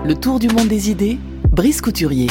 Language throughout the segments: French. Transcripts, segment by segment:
Le tour du monde des idées, Brice Couturier.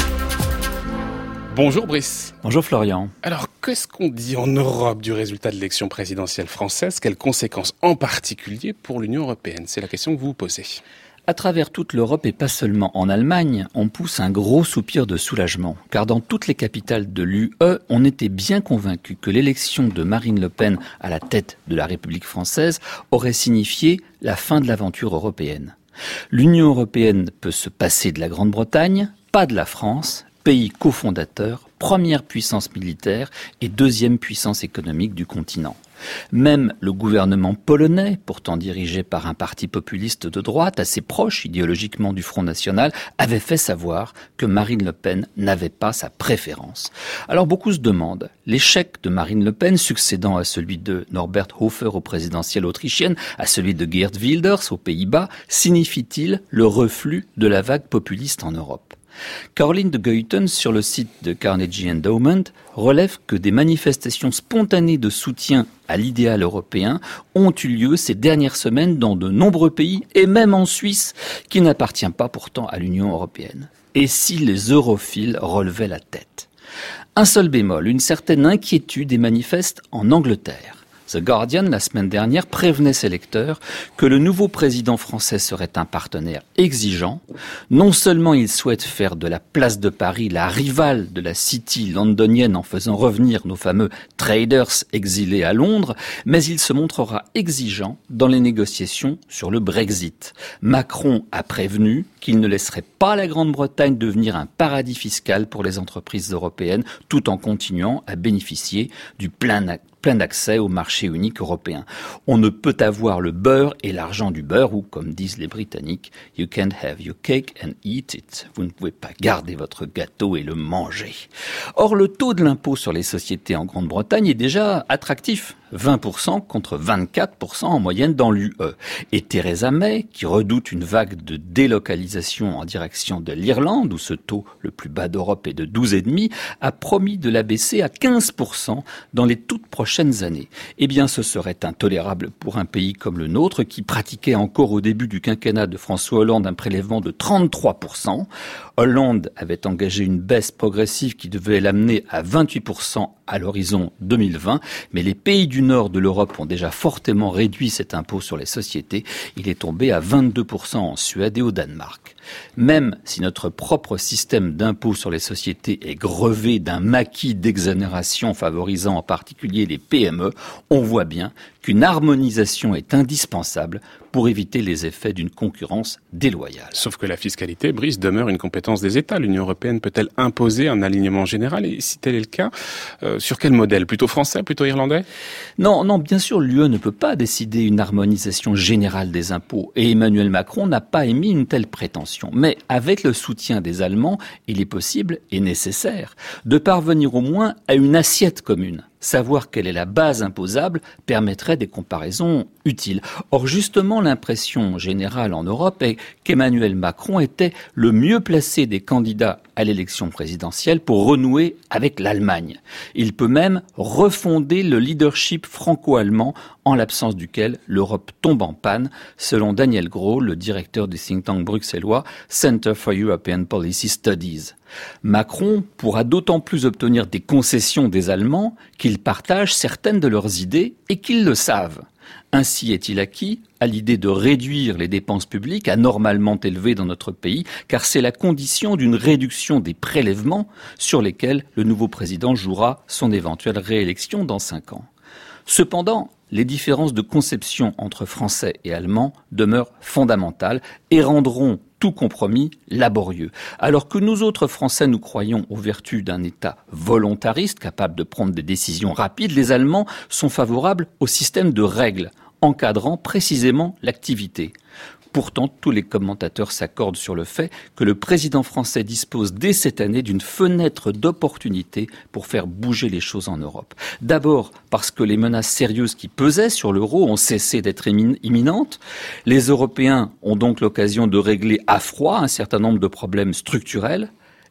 Bonjour Brice. Bonjour Florian. Alors, qu'est-ce qu'on dit en Europe du résultat de l'élection présidentielle française ? Quelles conséquences en particulier pour l'Union européenne ? C'est la question que vous vous posez. À travers toute l'Europe et pas seulement en Allemagne, on pousse un gros soupir de soulagement. Car dans toutes les capitales de l'UE, on était bien convaincu que l'élection de Marine Le Pen à la tête de la République française aurait signifié la fin de l'aventure européenne. L'Union européenne peut se passer de la Grande-Bretagne, pas de la France, pays cofondateur, première puissance militaire et deuxième puissance économique du continent. Même le gouvernement polonais, pourtant dirigé par un parti populiste de droite, assez proche idéologiquement du Front National, avait fait savoir que Marine Le Pen n'avait pas sa préférence. Alors beaucoup se demandent, l'échec de Marine Le Pen, succédant à celui de Norbert Hofer aux présidentielles autrichiennes, à celui de Geert Wilders aux Pays-Bas, signifie-t-il le reflux de la vague populiste en Europe ? Caroline de Goeiten, sur le site de Carnegie Endowment, relève que des manifestations spontanées de soutien à l'idéal européen ont eu lieu ces dernières semaines dans de nombreux pays, et même en Suisse, qui n'appartient pas pourtant à l'Union européenne. Et si les europhiles relevaient la tête ? Un seul bémol, une certaine inquiétude est manifeste en Angleterre. The Guardian, la semaine dernière, prévenait ses lecteurs que le nouveau président français serait un partenaire exigeant. Non seulement il souhaite faire de la place de Paris la rivale de la City londonienne en faisant revenir nos fameux traders exilés à Londres, mais il se montrera exigeant dans les négociations sur le Brexit. Macron a prévenu qu'il ne laisserait pas la Grande-Bretagne devenir un paradis fiscal pour les entreprises européennes, tout en continuant à bénéficier du plein accès au marché unique européen. On ne peut avoir le beurre et l'argent du beurre, ou comme disent les Britanniques, « You can't have your cake and eat it ». Vous ne pouvez pas garder votre gâteau et le manger. Or, le taux de l'impôt sur les sociétés en Grande-Bretagne est déjà attractif. 20% contre 24% en moyenne dans l'UE. Et Theresa May, qui redoute une vague de délocalisation en direction de l'Irlande, où ce taux le plus bas d'Europe est de 12,5%, a promis de l'abaisser à 15% dans les toutes prochaines années. Eh bien, ce serait intolérable pour un pays comme le nôtre, qui pratiquait encore au début du quinquennat de François Hollande un prélèvement de 33%. Hollande avait engagé une baisse progressive qui devait l'amener à 28% à l'horizon 2020, mais les pays du nord de l'Europe ont déjà fortement réduit cet impôt sur les sociétés. Il est tombé à 22% en Suède et au Danemark. Même si notre propre système d'impôt sur les sociétés est grevé d'un maquis d'exonération favorisant en particulier les PME, on voit bien qu'une harmonisation est indispensable pour éviter les effets d'une concurrence déloyale. Sauf que la fiscalité, Brice, demeure une compétence des États. L'Union européenne peut-elle imposer un alignement général ? Et si tel est le cas, sur quel modèle ? Plutôt français, plutôt irlandais ? Non, bien sûr, l'UE ne peut pas décider une harmonisation générale des impôts. Et Emmanuel Macron n'a pas émis une telle prétention. Mais avec le soutien des Allemands, il est possible et nécessaire de parvenir au moins à une assiette commune. Savoir quelle est la base imposable permettrait des comparaisons utiles. Or, justement, l'impression générale en Europe est qu'Emmanuel Macron était le mieux placé des candidats à l'élection présidentielle pour renouer avec l'Allemagne. Il peut même refonder le leadership franco-allemand en l'absence duquel l'Europe tombe en panne, selon Daniel Gros, le directeur du think tank bruxellois Center for European Policy Studies. Macron pourra d'autant plus obtenir des concessions des Allemands qu'ils partagent certaines de leurs idées et qu'ils le savent. Ainsi est-il acquis à l'idée de réduire les dépenses publiques anormalement élevées dans notre pays, car c'est la condition d'une réduction des prélèvements sur lesquels le nouveau président jouera son éventuelle réélection dans 5 ans. Cependant, les différences de conception entre Français et Allemands demeurent fondamentales et rendront tout compromis laborieux. Alors que nous autres Français, nous croyons aux vertus d'un État volontariste, capable de prendre des décisions rapides, les Allemands sont favorables au système de règles, encadrant précisément l'activité. Pourtant, tous les commentateurs s'accordent sur le fait que le président français dispose dès cette année d'une fenêtre d'opportunité pour faire bouger les choses en Europe. D'abord parce que les menaces sérieuses qui pesaient sur l'euro ont cessé d'être imminentes. Les Européens ont donc l'occasion de régler à froid un certain nombre de problèmes structurels.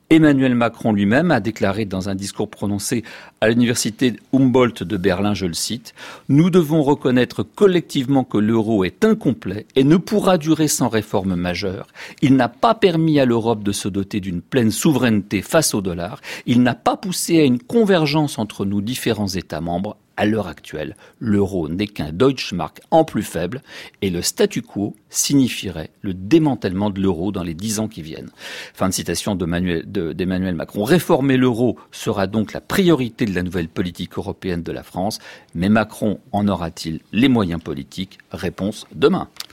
Emmanuel Macron lui-même a déclaré dans un discours prononcé à l'université Humboldt de Berlin, je le cite, « Nous devons reconnaître collectivement que l'euro est incomplet et ne pourra durer sans réforme majeure. Il n'a pas permis à l'Europe de se doter d'une pleine souveraineté face au dollar. Il n'a pas poussé à une convergence entre nos différents États membres. À l'heure actuelle, l'euro n'est qu'un Deutschmark en plus faible et le statu quo signifierait le démantèlement de l'euro dans les 10 ans qui viennent. » Fin de citation d'Emmanuel Macron. Réformer l'euro sera donc la priorité de la nouvelle politique européenne de la France. Mais Macron en aura-t-il les moyens politiques ? Réponse demain.